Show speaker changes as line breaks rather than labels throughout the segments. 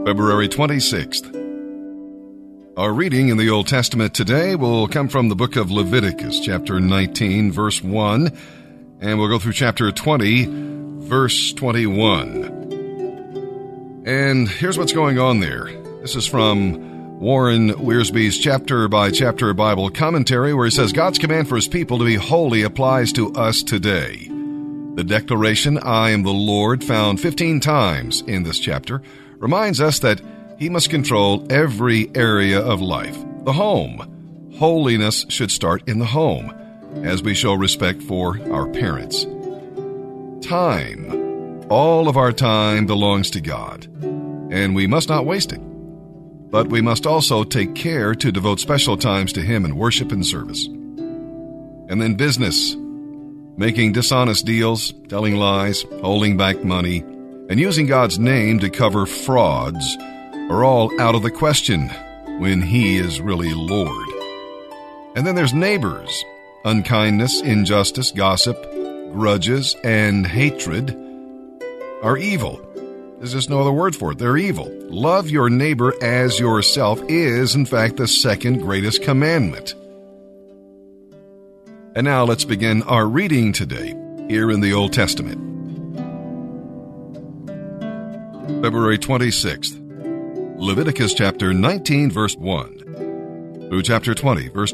February 26th. Our reading in the Old Testament today will come from the book of Leviticus, chapter 19, verse 1, and we'll go through chapter 20, verse 21. And here's what's going on there. This is from Warren Wiersbe's chapter-by-chapter Bible commentary, where he says, God's command for his people to be holy applies to us today. The declaration, I am the Lord, found 15 times in this chapter, reminds us that he must control every area of life. The home. Holiness should start in the home, as we show respect for our parents. Time. All of our time belongs to God, and we must not waste it. But we must also take care to devote special times to him in worship and service. And then business. Making dishonest deals, telling lies, holding back money, and using God's name to cover frauds are all out of the question when he is really Lord. And then there's neighbors. Unkindness, injustice, gossip, grudges, and hatred are evil. There's just no other word for it. They're evil. Love your neighbor as yourself is, in fact, the second greatest commandment. And now let's begin our reading today here in the Old Testament. February 26th. Leviticus chapter 19, verse 1 through chapter 20, verse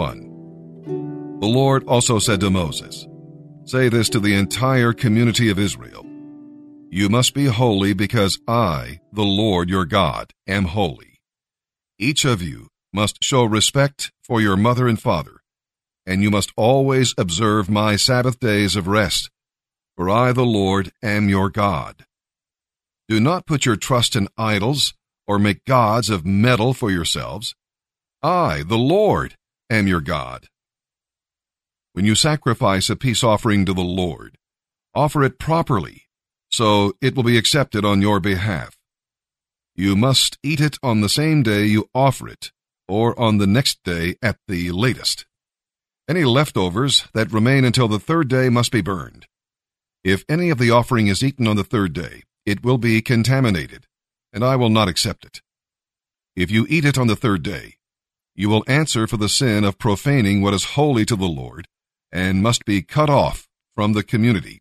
21. The Lord also said to Moses, Say this to the entire community of Israel. You must be holy because I, the Lord your God, am holy. Each of you must show respect for your mother and father, and you must always observe my Sabbath days of rest, for I, the Lord, am your God. Do not put your trust in idols or make gods of metal for yourselves. I, the Lord, am your God. When you sacrifice a peace offering to the Lord, offer it properly, so it will be accepted on your behalf. You must eat it on the same day you offer it, or on the next day at the latest. Any leftovers that remain until the third day must be burned. If any of the offering is eaten on the third day, it will be contaminated, and I will not accept it. If you eat it on the third day, you will answer for the sin of profaning what is holy to the Lord, and must be cut off from the community.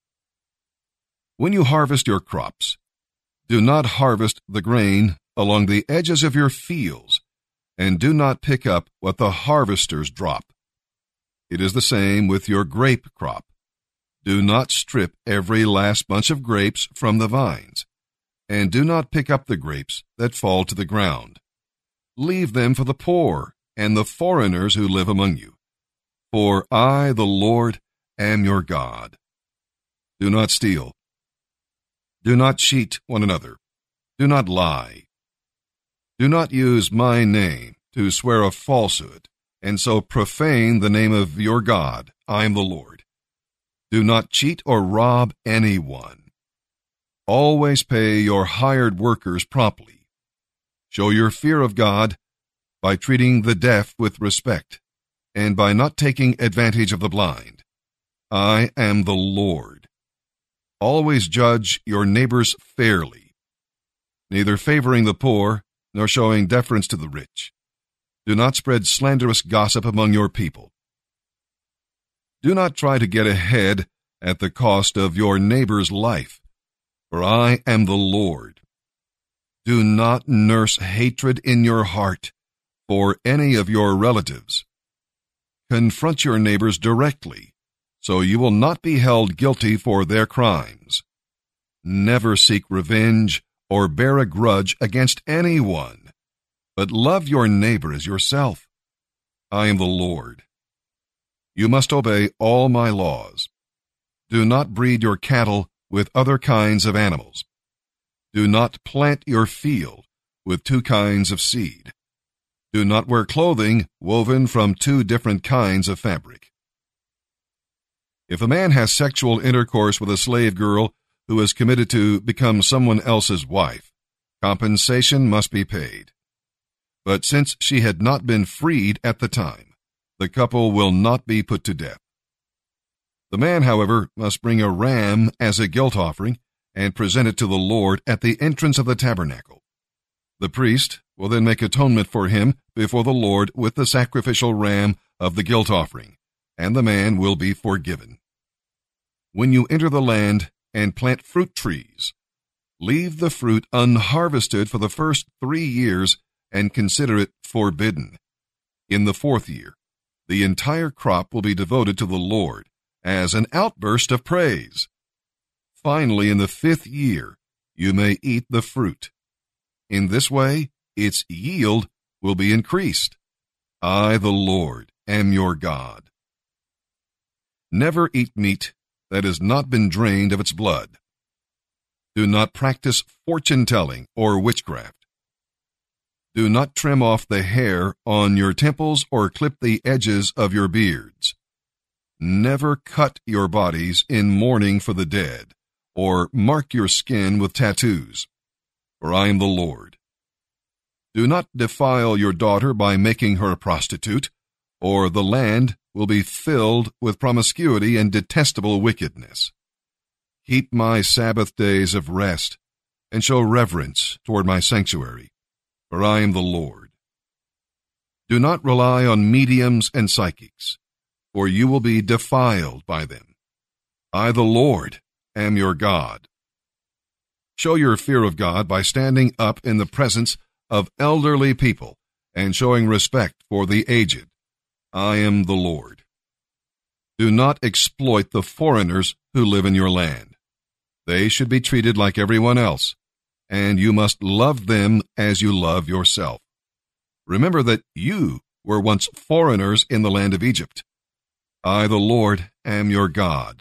When you harvest your crops, do not harvest the grain along the edges of your fields, and do not pick up what the harvesters drop. It is the same with your grape crop. Do not strip every last bunch of grapes from the vines, and do not pick up the grapes that fall to the ground. Leave them for the poor and the foreigners who live among you. For I, the Lord, am your God. Do not steal. Do not cheat one another. Do not lie. Do not use my name to swear a falsehood, and so profane the name of your God. I am the Lord. Do not cheat or rob anyone. Always pay your hired workers promptly. Show your fear of God by treating the deaf with respect, and by not taking advantage of the blind. I am the Lord. Always judge your neighbors fairly, neither favoring the poor nor showing deference to the rich. Do not spread slanderous gossip among your people. Do not try to get ahead at the cost of your neighbor's life, for I am the Lord. Do not nurse hatred in your heart for any of your relatives. Confront your neighbors directly, so you will not be held guilty for their crimes. Never seek revenge or bear a grudge against anyone, but love your neighbor as yourself. I am the Lord. You must obey all my laws. Do not breed your cattle with other kinds of animals. Do not plant your field with two kinds of seed. Do not wear clothing woven from two different kinds of fabric. If a man has sexual intercourse with a slave girl who is committed to become someone else's wife, compensation must be paid. But since she had not been freed at the time, the couple will not be put to death. The man, however, must bring a ram as a guilt offering and present it to the Lord at the entrance of the tabernacle. The priest will then make atonement for him before the Lord with the sacrificial ram of the guilt offering, and the man will be forgiven. When you enter the land and plant fruit trees, leave the fruit unharvested for the first 3 years and consider it forbidden. In the 4th year, the entire crop will be devoted to the Lord as an outburst of praise. Finally, in the 5th year, you may eat the fruit. In this way, its yield will be increased. I, the Lord, am your God. Never eat meat that has not been drained of its blood. Do not practice fortune-telling or witchcraft. Do not trim off the hair on your temples or clip the edges of your beards. Never cut your bodies in mourning for the dead, or mark your skin with tattoos, for I am the Lord. Do not defile your daughter by making her a prostitute, or the land will be filled with promiscuity and detestable wickedness. Keep my Sabbath days of rest, and show reverence toward my sanctuary, for I am the Lord. Do not rely on mediums and psychics, for you will be defiled by them. I, the Lord, am your God. Show your fear of God by standing up in the presence of elderly people and showing respect for the aged. I am the Lord. Do not exploit the foreigners who live in your land. They should be treated like everyone else, and you must love them as you love yourself. Remember that you were once foreigners in the land of Egypt. I, the Lord, am your God.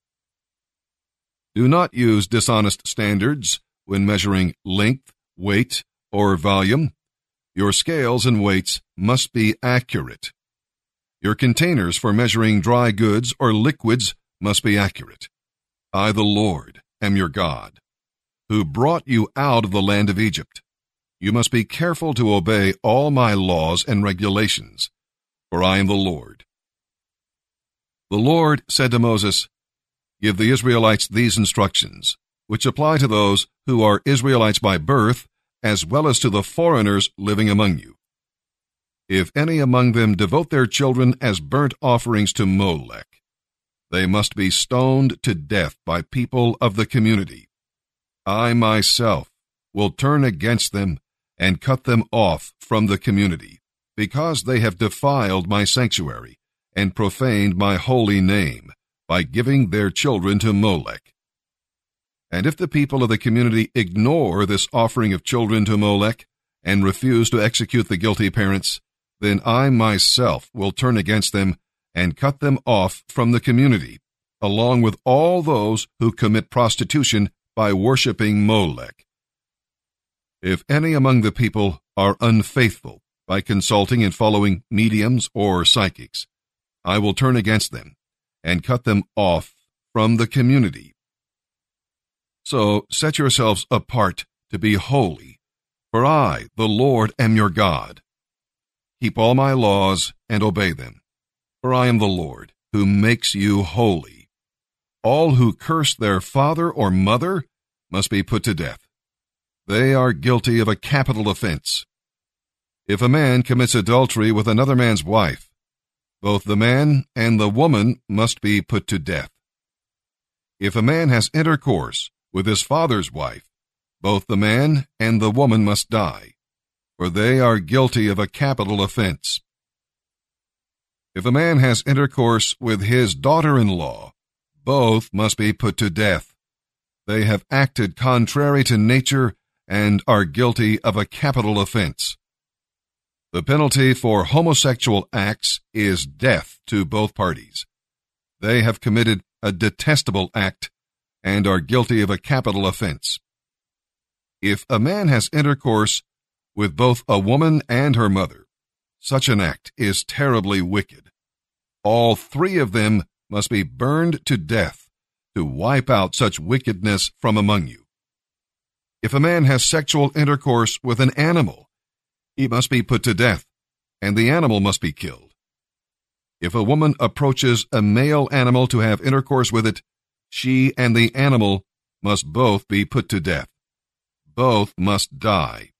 Do not use dishonest standards when measuring length, weight, or volume. Your scales and weights must be accurate. Your containers for measuring dry goods or liquids must be accurate. I, the Lord, am your God, who brought you out of the land of Egypt. You must be careful to obey all my laws and regulations, for I am the Lord. The Lord said to Moses, Give the Israelites these instructions, which apply to those who are Israelites by birth, as well as to the foreigners living among you. If any among them devote their children as burnt offerings to Molech, they must be stoned to death by people of the community. I myself will turn against them and cut them off from the community, because they have defiled my sanctuary and profaned my holy name by giving their children to Molech. And if the people of the community ignore this offering of children to Molech and refuse to execute the guilty parents, then I myself will turn against them and cut them off from the community, along with all those who commit prostitution by worshiping Molech. If any among the people are unfaithful by consulting and following mediums or psychics, I will turn against them and cut them off from the community. So set yourselves apart to be holy, for I, the Lord, am your God. Keep all my laws and obey them, for I am the Lord, who makes you holy. All who curse their father or mother must be put to death. They are guilty of a capital offense. If a man commits adultery with another man's wife, both the man and the woman must be put to death. If a man has intercourse with his father's wife, both the man and the woman must die, for they are guilty of a capital offense. If a man has intercourse with his daughter-in-law, both must be put to death. They have acted contrary to nature and are guilty of a capital offense. The penalty for homosexual acts is death to both parties. They have committed a detestable act and are guilty of a capital offense. If a man has intercourse with both a woman and her mother, such an act is terribly wicked. All three of them must be burned to death to wipe out such wickedness from among you. If a man has sexual intercourse with an animal, he must be put to death, and the animal must be killed. If a woman approaches a male animal to have intercourse with it, she and the animal must both be put to death. Both must die.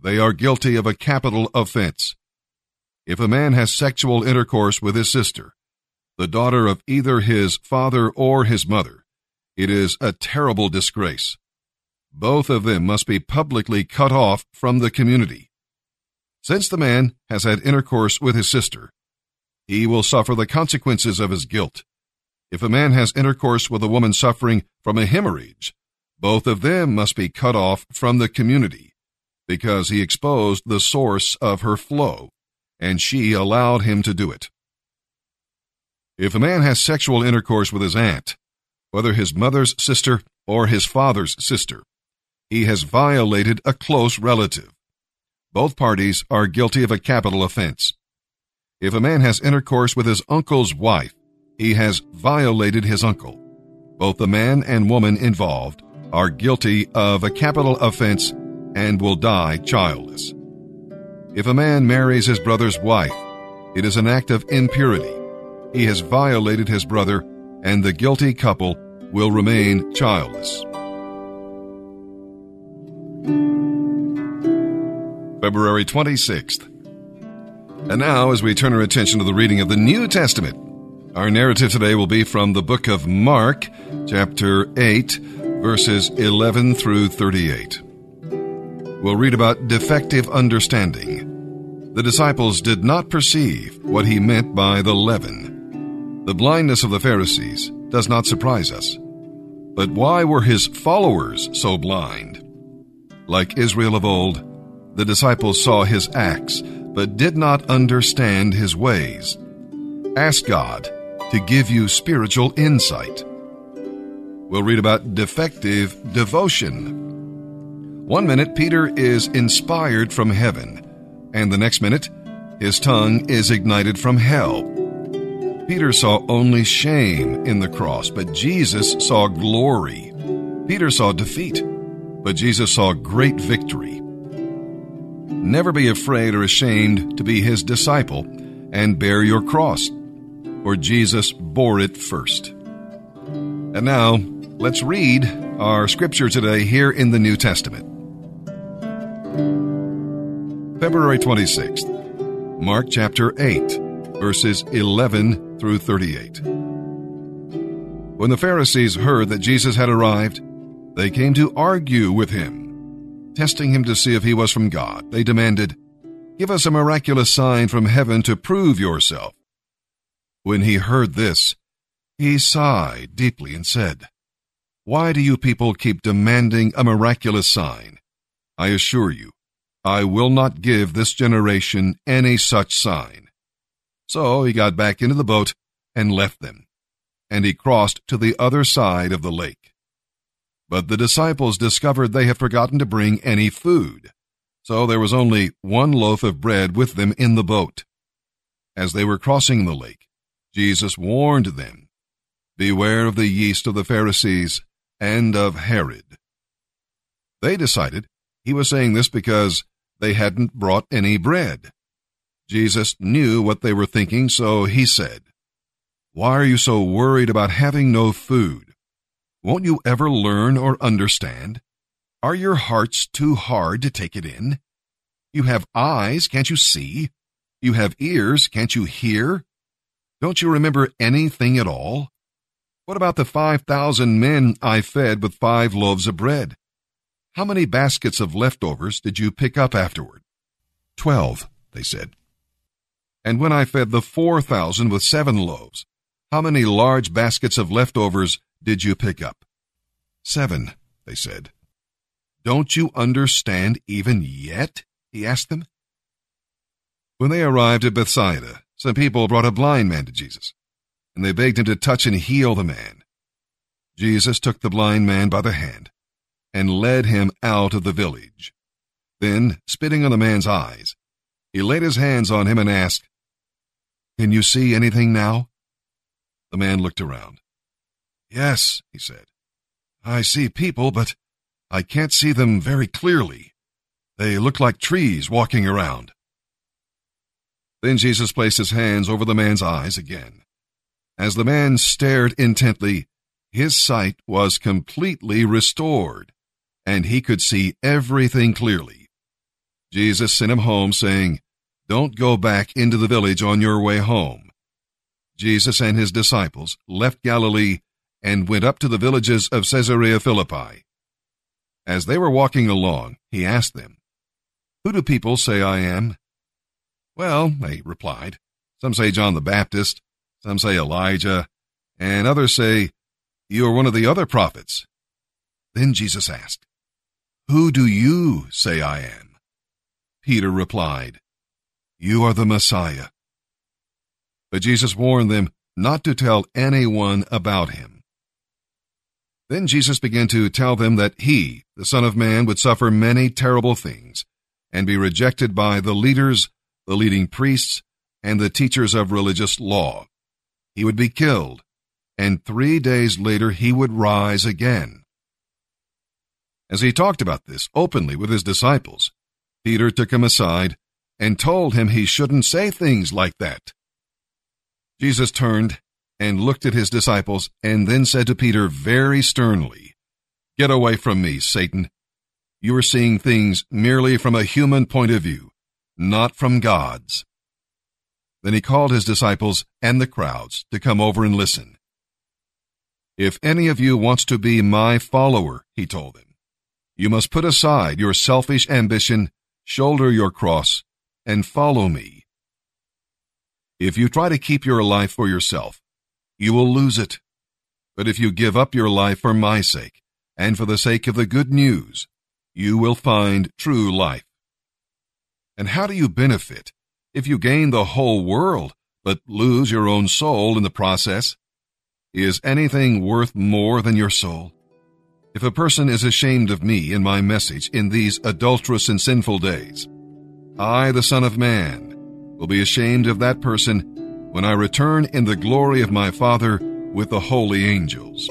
they are guilty of a capital offense. If a man has sexual intercourse with his sister, the daughter of either his father or his mother, it is a terrible disgrace. Both of them must be publicly cut off from the community. Since the man has had intercourse with his sister, he will suffer the consequences of his guilt. If a man has intercourse with a woman suffering from a hemorrhage, both of them must be cut off from the community, because he exposed the source of her flow, and she allowed him to do it. If a man has sexual intercourse with his aunt, whether his mother's sister or his father's sister, he has violated a close relative. Both parties are guilty of a capital offense. If a man has intercourse with his uncle's wife, he has violated his uncle. Both the man and woman involved are guilty of a capital offense and will die childless. If a man marries his brother's wife, it is an act of impurity. He has violated his brother, and the guilty couple will remain childless. February 26th. And now, as we turn our attention to the reading of the New Testament, our narrative today will be from the book of Mark, chapter 8, verses 11 through 38. We'll read about defective understanding. The disciples did not perceive what he meant by the leaven. The blindness of the Pharisees does not surprise us. But why were his followers so blind? Like Israel of old, the disciples saw his acts, but did not understand his ways. Ask God to give you spiritual insight. We'll read about defective devotion. 1 minute, Peter is inspired from heaven, and the next minute, his tongue is ignited from hell. Peter saw only shame in the cross, but Jesus saw glory. Peter saw defeat, but Jesus saw great victory. Never be afraid or ashamed to be his disciple and bear your cross, for Jesus bore it first. And now, let's read our scripture today here in the New Testament. February 26th, Mark chapter 8, verses 11 through 38. When the Pharisees heard that Jesus had arrived, they came to argue with him. Testing him to see if he was from God, they demanded, "Give us a miraculous sign from heaven to prove yourself." When he heard this, he sighed deeply and said, "Why do you people keep demanding a miraculous sign? I assure you, I will not give this generation any such sign." So he got back into the boat and left them, and he crossed to the other side of the lake. But the disciples discovered they had forgotten to bring any food, so there was only one loaf of bread with them in the boat. As they were crossing the lake, Jesus warned them, "Beware of the yeast of the Pharisees and of Herod." They decided he was saying this because they hadn't brought any bread. Jesus knew what they were thinking, so he said, "Why are you so worried about having no food? Won't you ever learn or understand? Are your hearts too hard to take it in? You have eyes, can't you see? You have ears, can't you hear? Don't you remember anything at all? What about the 5,000 men I fed with 5 loaves of bread? How many baskets of leftovers did you pick up afterward?" 12, they said. "And when I fed the 4,000 with 7 loaves, how many large baskets of leftovers did you pick up?" 7, they said. "Don't you understand even yet?" he asked them. When they arrived at Bethsaida, some people brought a blind man to Jesus, and they begged him to touch and heal the man. Jesus took the blind man by the hand and led him out of the village. Then, spitting on the man's eyes, he laid his hands on him and asked, "Can you see anything now?" The man looked around. "Yes," he said. "I see people, but I can't see them very clearly. They look like trees walking around." Then Jesus placed his hands over the man's eyes again. As the man stared intently, his sight was completely restored, and he could see everything clearly. Jesus sent him home, saying, "Don't go back into the village on your way home." Jesus and his disciples left Galilee and went up to the villages of Caesarea Philippi. As they were walking along, he asked them, "Who do people say I am?" "Well," they replied, "some say John the Baptist, some say Elijah, and others say, you are one of the other prophets." Then Jesus asked, "Who do you say I am?" Peter replied, "You are the Messiah." But Jesus warned them not to tell anyone about him. Then Jesus began to tell them that he, the Son of Man, would suffer many terrible things and be rejected by the leaders, the leading priests, and the teachers of religious law. He would be killed, and 3 days later he would rise again. As he talked about this openly with his disciples, Peter took him aside and told him he shouldn't say things like that. Jesus turned and looked at his disciples and then said to Peter very sternly, "Get away from me, Satan. You are seeing things merely from a human point of view, not from God's." Then he called his disciples and the crowds to come over and listen. "If any of you wants to be my follower," he told them, "you must put aside your selfish ambition, shoulder your cross, and follow me. If you try to keep your life for yourself, you will lose it. But if you give up your life for my sake, and for the sake of the good news, you will find true life. And how do you benefit if you gain the whole world, but lose your own soul in the process? Is anything worth more than your soul? If a person is ashamed of me and my message in these adulterous and sinful days, I, the Son of Man, will be ashamed of that person when I return in the glory of my Father with the holy angels."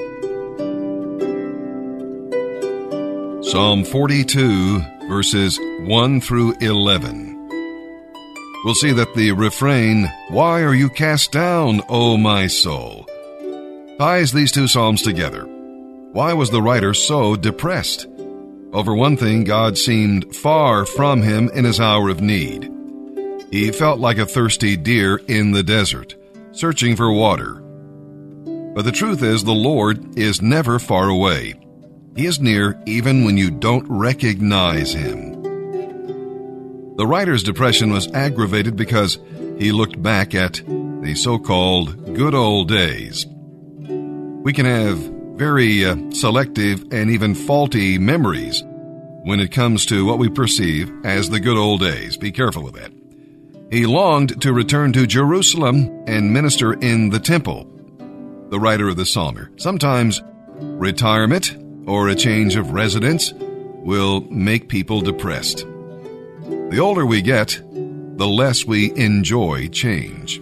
Psalm 42, verses 1 through 11. We'll see that the refrain, "Why are you cast down, O my soul?" ties these two psalms together. Why was the writer so depressed? Over one thing, God seemed far from him in his hour of need. He felt like a thirsty deer in the desert, searching for water. But the truth is, the Lord is never far away. He is near even when you don't recognize him. The writer's depression was aggravated because he looked back at the so-called good old days. We can have very selective and even faulty memories when it comes to what we perceive as the good old days. Be careful with that. He longed to return to Jerusalem and minister in the temple. The writer of the Psalm. Sometimes retirement or a change of residence will make people depressed. The older we get, the less we enjoy change.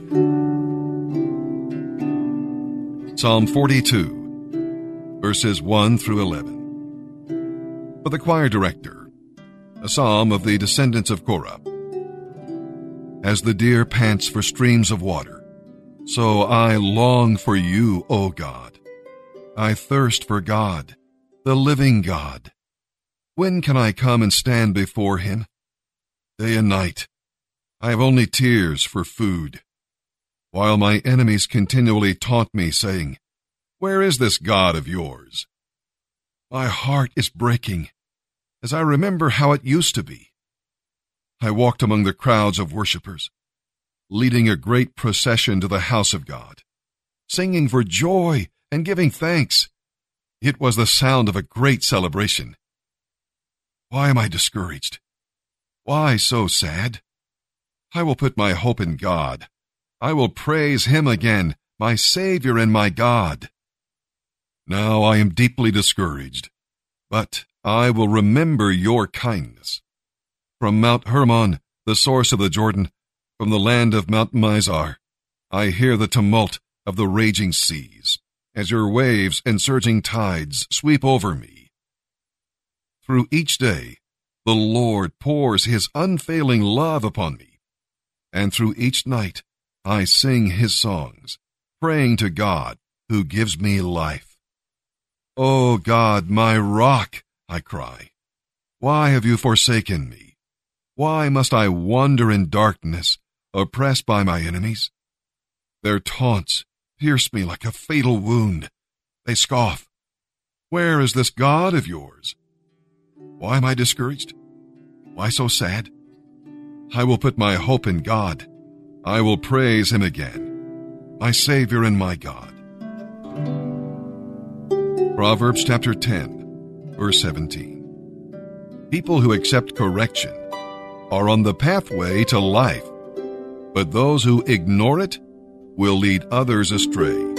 Psalm 42, verses 1 through 11. For the choir director, a psalm of the descendants of Korah. As the deer pants for streams of water, so I long for you, O God. I thirst for God, the living God. When can I come and stand before him? Day and night, I have only tears for food, while my enemies continually taunt me, saying, "Where is this God of yours?" My heart is breaking as I remember how it used to be. I walked among the crowds of worshipers, leading a great procession to the house of God, singing for joy and giving thanks. It was the sound of a great celebration. Why am I discouraged? Why so sad? I will put my hope in God. I will praise him again, my Savior and my God. Now I am deeply discouraged, but I will remember your kindness. From Mount Hermon, the source of the Jordan, from the land of Mount Mizar, I hear the tumult of the raging seas, as your waves and surging tides sweep over me. Through each day, the Lord pours his unfailing love upon me, and through each night I sing his songs, praying to God who gives me life. O God, my rock, I cry, why have you forsaken me? Why must I wander in darkness, oppressed by my enemies? Their taunts pierce me like a fatal wound. They scoff. Where is this God of yours? Why am I discouraged? Why so sad? I will put my hope in God. I will praise him again, my Savior and my God. Proverbs chapter 10, verse 17. People who accept correction are on the pathway to life, but those who ignore it will lead others astray.